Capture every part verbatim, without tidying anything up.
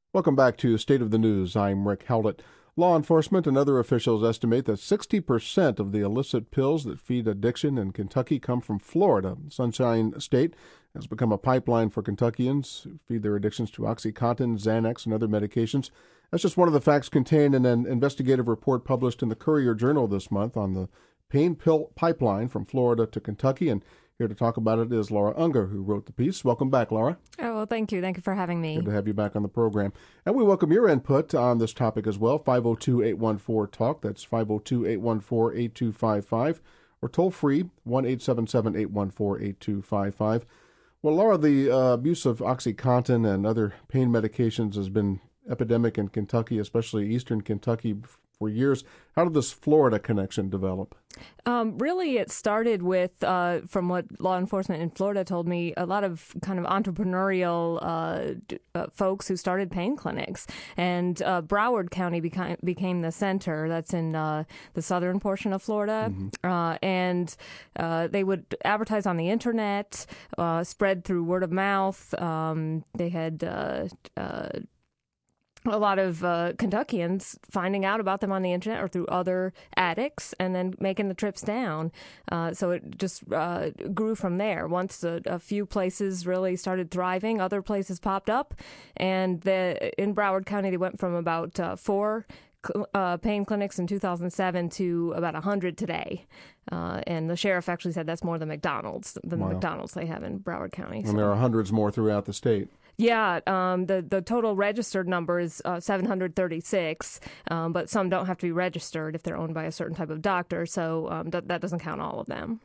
Welcome back to State of the News. I'm Rick Howlett. Law enforcement and other officials estimate that sixty percent of the illicit pills that feed addiction in Kentucky come from Florida. Sunshine State has become a pipeline for Kentuckians who feed their addictions to OxyContin, Xanax, and other medications. That's just one of the facts contained in an investigative report published in the Courier Journal this month on the pain pill pipeline from Florida to Kentucky. And here to talk about it is Laura Unger, who wrote the piece. Welcome back, Laura. Oh, well, thank you. Thank you for having me. Good to have you back on the program. And we welcome your input on this topic as well. five oh two, eight one four, TALK. That's five oh two, eight one four, eight two five five. Or toll free, one eight seven seven, eight one four, eight two five five. Well, Laura, the uh, abuse of OxyContin and other pain medications has been epidemic in Kentucky, especially eastern Kentucky, for years. How did this Florida connection develop? Um, really, it started with, uh, from what law enforcement in Florida told me, a lot of kind of entrepreneurial uh, d- uh, folks who started pain clinics. And uh, Broward County became, became the center. That's in uh, the southern portion of Florida. Mm-hmm. Uh, and uh, they would advertise on the internet, uh, spread through word of mouth. Um, they had uh, uh, a lot of uh, Kentuckians finding out about them on the internet or through other addicts and then making the trips down. Uh, so it just uh, grew from there. Once a, a few places really started thriving, other places popped up. And the, in Broward County, they went from about uh, four Uh, pain clinics in two thousand seven to about one hundred today. Uh, and the sheriff actually said that's more than McDonald's, than Wow. the McDonald's they have in Broward County. So. And there are hundreds more throughout the state. Yeah, um, the, the total registered number is uh, seven hundred thirty-six, um, but some don't have to be registered if they're owned by a certain type of doctor, so um, th- that doesn't count all of them.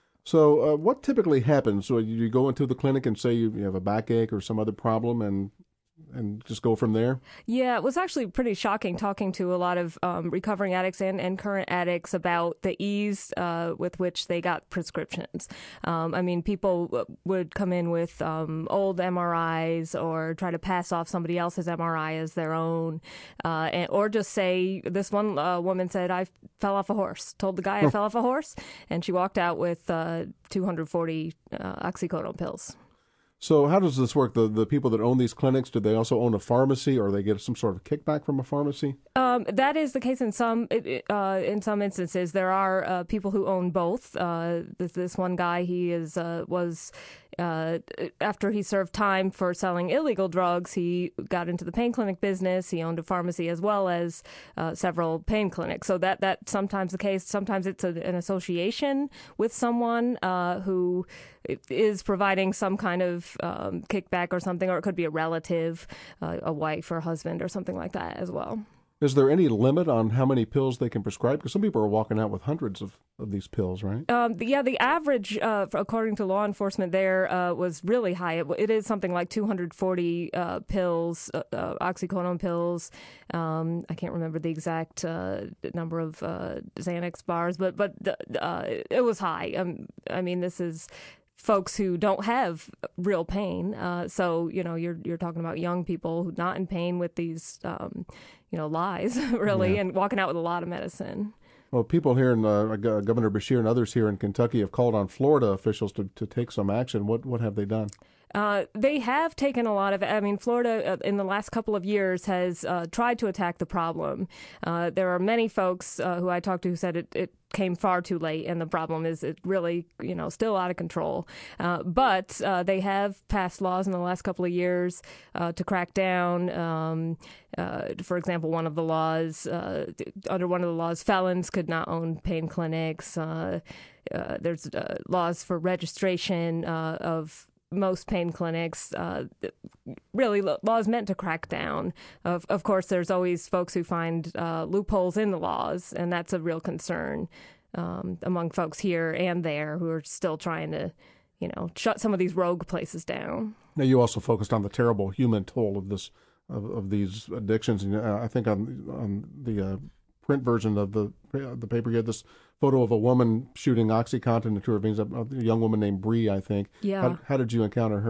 So uh, what typically happens? So you go into the clinic and say you, you have a backache or some other problem and and just go from there? Yeah, it was actually pretty shocking talking to a lot of um, recovering addicts and, and current addicts about the ease uh, with which they got prescriptions. Um, I mean, people would come in with um, old M R Is or try to pass off somebody else's M R I as their own, uh, and, or just say, this one uh, woman said, I fell off a horse, told the guy I fell off a horse, and she walked out with uh, two hundred forty uh, oxycodone pills. So how does this work? The the people that own these clinics, do they also own a pharmacy, or they get some sort of kickback from a pharmacy? Um, that is the case in some uh, in some instances. There are uh, people who own both. Uh, this, this one guy, he is uh, was uh, after he served time for selling illegal drugs, he got into the pain clinic business. He owned a pharmacy as well as uh, several pain clinics. So that that's sometimes the case. Sometimes it's a, an association with someone uh, who is providing some kind of um, kickback or something, or it could be a relative, uh, a wife or a husband or something like that as well. Is there any limit on how many pills they can prescribe? Because some people are walking out with hundreds of, of these pills, right? Um, the, yeah, the average, uh, according to law enforcement there, uh, was really high. It, it is something like two hundred forty uh, pills, uh, uh, oxycodone pills. Um, I can't remember the exact uh, number of uh, Xanax bars, but but uh, it was high. Um, I mean, this is folks who don't have real pain. Uh, so, you know, you're you're talking about young people who not in pain with these, um, you know, lies, really, yeah. and walking out with a lot of medicine. Well, people here in uh, Governor Beshear and others here in Kentucky have called on Florida officials to, to take some action. What what have they done? Uh, they have taken a lot of, I mean, Florida uh, in the last couple of years has uh, tried to attack the problem. Uh, there are many folks uh, who I talked to who said it, it came far too late, and the problem is it really, you know, still out of control. Uh, but uh, they have passed laws in the last couple of years uh, to crack down. Um, uh, for example, one of the laws, uh, under one of the laws, felons could not own pain clinics. Uh, uh, there's uh, laws for registration uh, of most pain clinics, uh, really laws meant to crack down. Of, of course, there's always folks who find uh, loopholes in the laws, and that's a real concern um, among folks here and there who are still trying to, you know, shut some of these rogue places down. Now, you also focused on the terrible human toll of this of, of these addictions, and uh, I think on on the uh, print version of the uh, the paper, you had this photo of a woman shooting OxyContin into her veins, a, a young woman named Bree, I think. Yeah. How, how did you encounter her?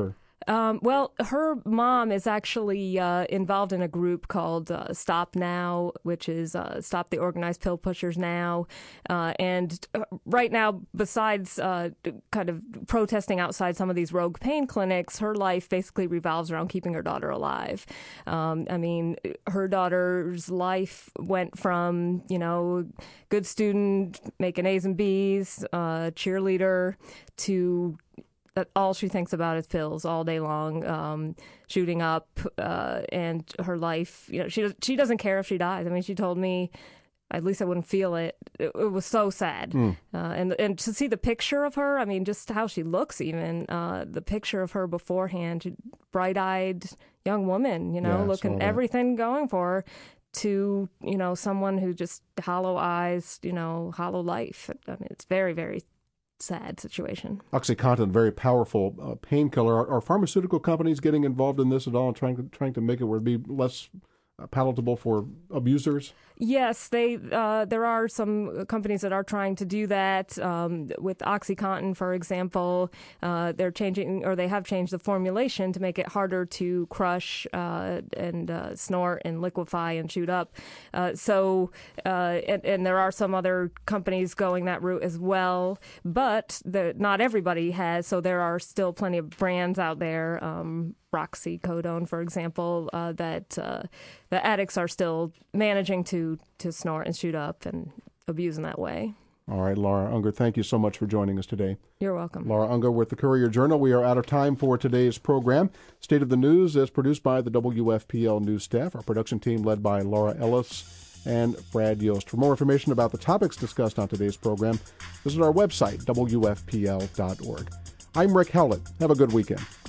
Um, well, her mom is actually uh, involved in a group called uh, Stop Now, which is uh, Stop the Organized Pill Pushers Now. Uh, and uh, right now, besides uh, kind of protesting outside some of these rogue pain clinics, her life basically revolves around keeping her daughter alive. Um, I mean, her daughter's life went from, you know, good student, making A's and B's, uh, cheerleader, to that all she thinks about is pills all day long, um, shooting up, uh, and her life, you know, she she doesn't care if she dies. I mean, she told me, at least I wouldn't feel it. It, it was so sad. Mm. Uh, and and to see the picture of her, I mean, just how she looks even, uh, the picture of her beforehand, bright-eyed young woman, you know, yeah, looking everything going for her, to, you know, someone who just hollow eyes, you know, hollow life. I mean, it's very, very sad situation. OxyContin, very powerful uh, painkiller. Are, are pharmaceutical companies getting involved in this at all and trying to, trying to make it where it be less uh, palatable for abusers? Yes, they. Uh, there are some companies that are trying to do that. Um, with OxyContin, for example, uh, they're changing, or they have changed the formulation to make it harder to crush uh, and uh, snort and liquefy and shoot up. Uh, so, uh, and, and there are some other companies going that route as well. But the, not everybody has. So there are still plenty of brands out there. Um, Roxycodone, for example, uh, that uh, the addicts are still managing to to snort and shoot up and abuse in that way. All right, Laura Unger, thank you so much for joining us today. You're welcome. Laura Unger with the Courier-Journal. We are out of time for today's program. State of the News is produced by the W F P L News staff. Our production team led by Laura Ellis and Brad Yost. For more information about the topics discussed on today's program, visit our website, W F P L dot org. I'm Rick Howlett. Have a good weekend.